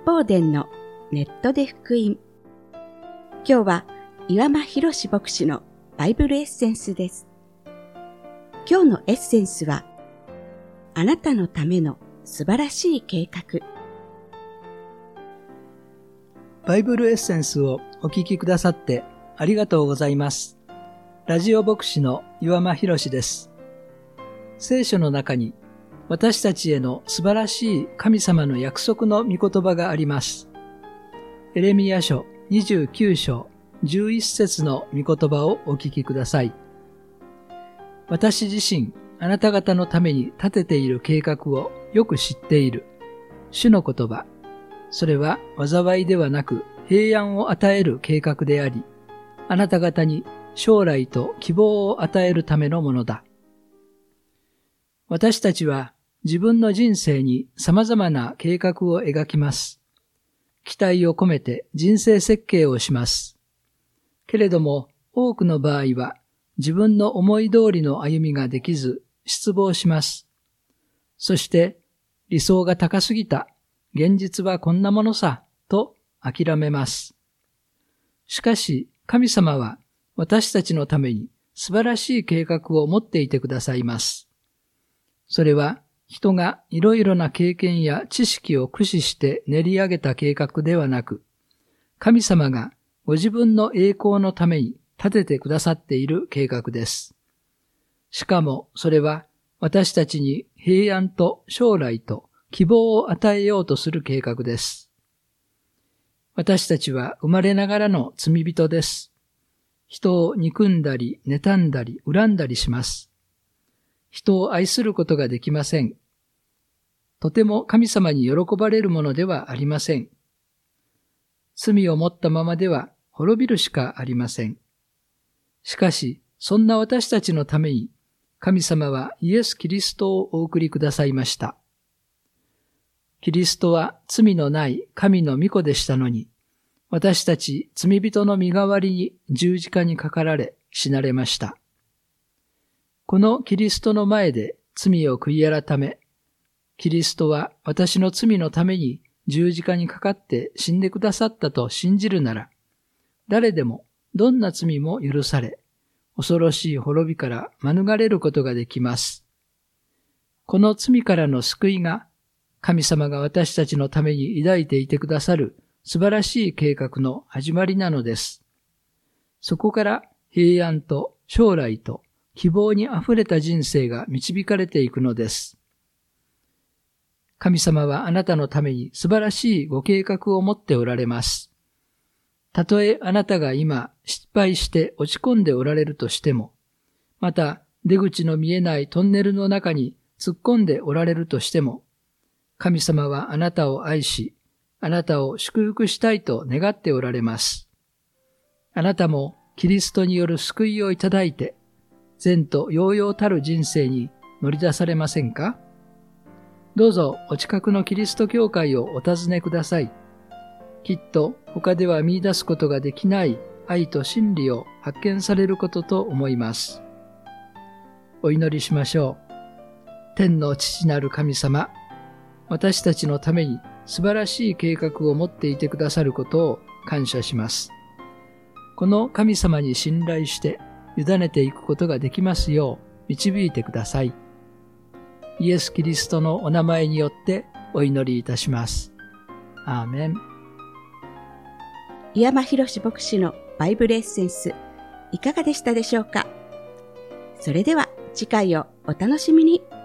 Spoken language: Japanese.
方伝のネットで福音。今日は岩間博牧師のバイブルエッセンスです。今日のエッセンスは、あなたのための素晴らしい計画。 バイブルエッセンスをお聞きくださってありがとうございます。ラジオ牧師の岩間博です。聖書の中に私たちへの素晴らしい神様の約束の御言葉があります。エレミヤ書29章11節の御言葉をお聞きください。私自身、あなた方のために立てている計画をよく知っている。主の言葉。それは災いではなく平安を与える計画であり、あなた方に将来と希望を与えるためのものだ。私たちは自分の人生に様々な計画を描きます。期待を込めて人生設計をします。けれども多くの場合は自分の思い通りの歩みができず失望します。そして理想が高すぎた、現実はこんなものさ、と諦めます。しかし神様は私たちのために素晴らしい計画を持っていてくださいます。それは人がいろいろな経験や知識を駆使して練り上げた計画ではなく、神様がご自分の栄光のために立ててくださっている計画です。しかもそれは私たちに平安と将来と希望を与えようとする計画です。私たちは生まれながらの罪人です。人を憎んだり、妬んだり、恨んだりします。人を愛することができません。とても神様に喜ばれるものではありません。罪を持ったままでは滅びるしかありません。しかし、そんな私たちのために、神様はイエス・キリストをお送りくださいました。キリストは罪のない神の御子でしたのに、私たち罪人の身代わりに十字架にかかられ、死なれました。このキリストの前で罪を悔い改め、キリストは私の罪のために十字架にかかって死んでくださったと信じるなら、誰でもどんな罪も許され、恐ろしい滅びから免れることができます。この罪からの救いが、神様が私たちのために抱いていてくださる素晴らしい計画の始まりなのです。そこから平安と将来と希望にあふれた人生が導かれていくのです。神様はあなたのために素晴らしいご計画を持っておられます。たとえあなたが今失敗して落ち込んでおられるとしても、また出口の見えないトンネルの中に突っ込んでおられるとしても、神様はあなたを愛し、あなたを祝福したいと願っておられます。あなたもキリストによる救いをいただいて、善と揚々たる人生に乗り出されませんか？どうぞお近くのキリスト教会をお訪ねください。きっと他では見出すことができない愛と真理を発見されることと思います。お祈りしましょう。天の父なる神様、私たちのために素晴らしい計画を持っていてくださることを感謝します。この神様に信頼して委ねていくことができますよう導いてください。イエス・キリストのお名前によってお祈りいたします。アーメン。 岩間博牧師のバイブルエッセンス、いかがでしたでしょうか？それでは次回をお楽しみに。